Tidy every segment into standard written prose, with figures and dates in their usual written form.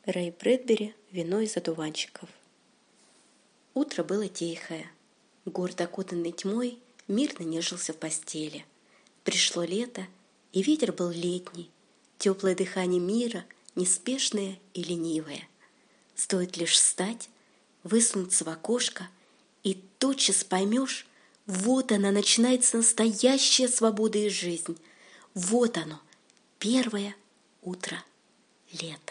Рэй Брэдбери «Вино из одуванчиков». Утро было тихое. Город, окутанный тьмой, мирно нежился в постели. Пришло лето, и ветер был летний. Теплое дыхание мира, неспешное и ленивое. Стоит лишь встать, высунуться в окошко, и тотчас поймешь, вот она, начинается настоящая свобода и жизнь. Вот оно, первое утро лета.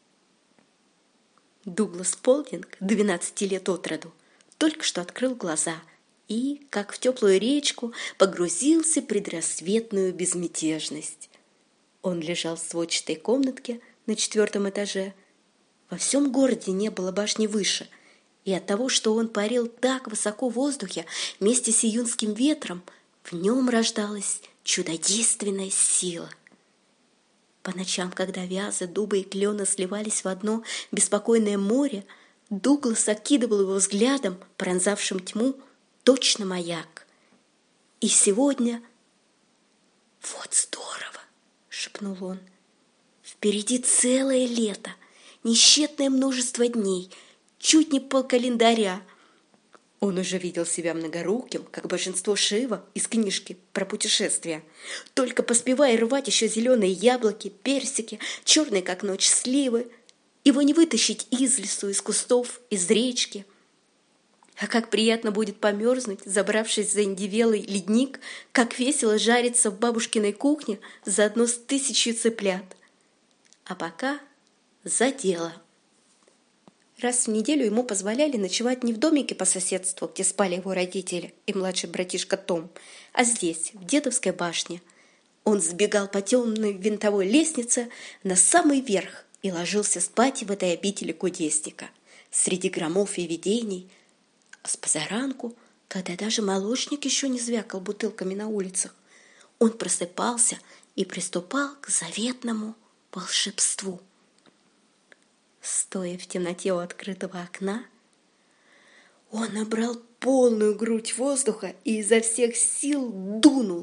Дуглас Полдинг, 12 лет от роду, только что открыл глаза и, как в теплую речку, погрузился в предрассветную безмятежность. Он лежал в сводчатой комнатке на 4 этаже. Во всем городе не было башни выше, и от того, что он парил так высоко в воздухе вместе с июньским ветром, в нем рождалась чудодейственная сила. По ночам, когда вязы, дубы и клены сливались в одно беспокойное море, Дуглас окидывал его взглядом, пронзавшим тьму, точно маяк. И сегодня... «Вот здорово!» — шепнул он. «Впереди целое лето, несчетное множество дней, чуть не полкалендаря». Он уже видел себя многоруким, как божество Шива из книжки про путешествия, только поспевая рвать еще зеленые яблоки, персики, черные как ночь сливы. Его не вытащить из лесу, из кустов, из речки. А как приятно будет померзнуть, забравшись за индивелый ледник, как весело жариться в бабушкиной кухне заодно с 1000 цыплят. А пока за дело. Раз в неделю ему позволяли ночевать не в домике по соседству, где спали его родители и младший братишка Том, а здесь, в дедовской башне. Он сбегал по темной винтовой лестнице на самый верх и ложился спать в этой обители кудесника, среди громов и видений. А с позаранку, когда даже молочник еще не звякал бутылками на улицах, он просыпался и приступал к заветному волшебству. Стоя в темноте у открытого окна, он набрал полную грудь воздуха и изо всех сил дунул.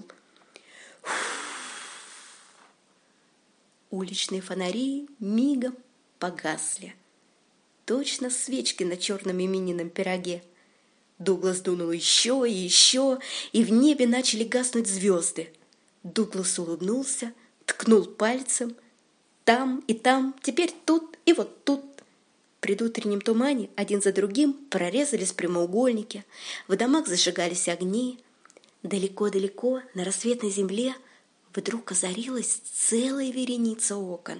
Уличные фонари мигом погасли. Точно свечки на черном именинном пироге. Дуглас дунул еще и еще, и в небе начали гаснуть звезды. Дуглас улыбнулся, ткнул пальцем. Там и там, теперь тут и вот тут. В предутреннем тумане один за другим прорезались прямоугольники, в домах зажигались огни. Далеко-далеко на рассветной земле вдруг озарилась целая вереница окон.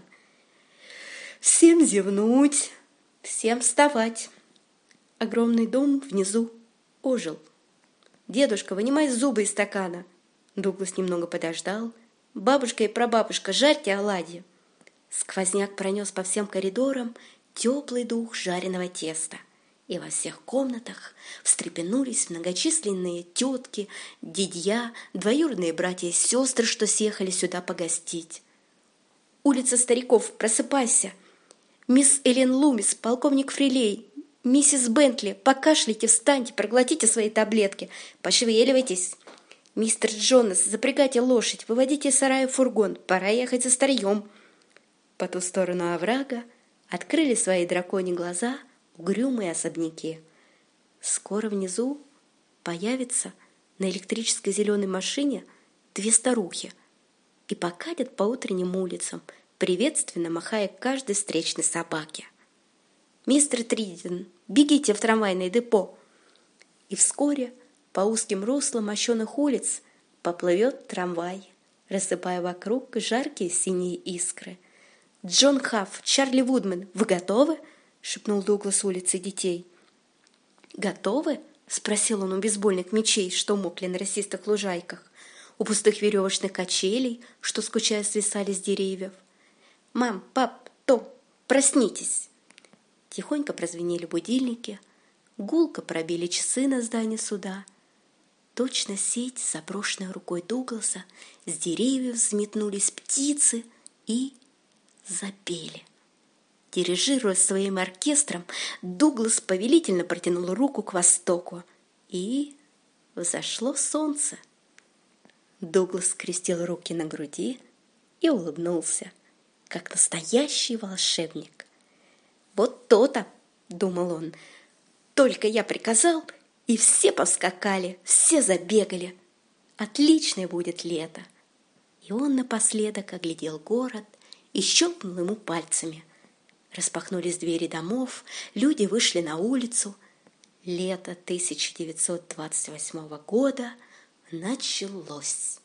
Всем зевнуть, всем вставать. Огромный дом внизу ожил. «Дедушка, вынимай зубы из стакана!» Дуглас немного подождал. «Бабушка и прабабушка, жарьте оладьи!» Сквозняк пронес по всем коридорам теплый дух жареного теста, и во всех комнатах встрепенулись многочисленные тетки, дядья, двоюродные братья и сестры, что съехали сюда погостить. «Улица стариков, просыпайся! Мисс Эллен Лумис, полковник Фрилей, миссис Бентли, покашляйте, встаньте, проглотите свои таблетки, пошевеливайтесь! Мистер Джонас, запрягайте лошадь, выводите из сарая фургон, пора ехать за старьем!» По ту сторону оврага открыли свои драконьи глаза угрюмые особняки. Скоро внизу появятся на электрической зеленой машине 2 старухи и покатят по утренним улицам, приветственно махая каждой встречной собаке. «Мистер Триден, бегите в трамвайное депо!» И вскоре по узким руслам мощеных улиц поплывет трамвай, рассыпая вокруг жаркие синие искры. «Джон Хафф, Чарли Вудман, вы готовы?» — шепнул Дуглас улице детей. «Готовы?» — спросил он у бейсбольных мячей, что мокли на росистых лужайках, у пустых веревочных качелей, что, скучая, свисали с деревьев. «Мам, пап, Том, проснитесь!» Тихонько прозвенели будильники, гулко пробили часы на здании суда. Точно сеть, заброшенная рукой Дугласа, с деревьев взметнулись птицы и запели. Дирижируя своим оркестром, Дуглас повелительно протянул руку к востоку, и взошло солнце. Дуглас скрестил руки на груди и улыбнулся, как настоящий волшебник. Вот то-то, думал он, только я приказал, и все поскакали, все забегали. Отличное будет лето. И он напоследок оглядел город и щелкнул ему пальцами. Распахнулись двери домов, люди вышли на улицу. Лето 1928 года началось.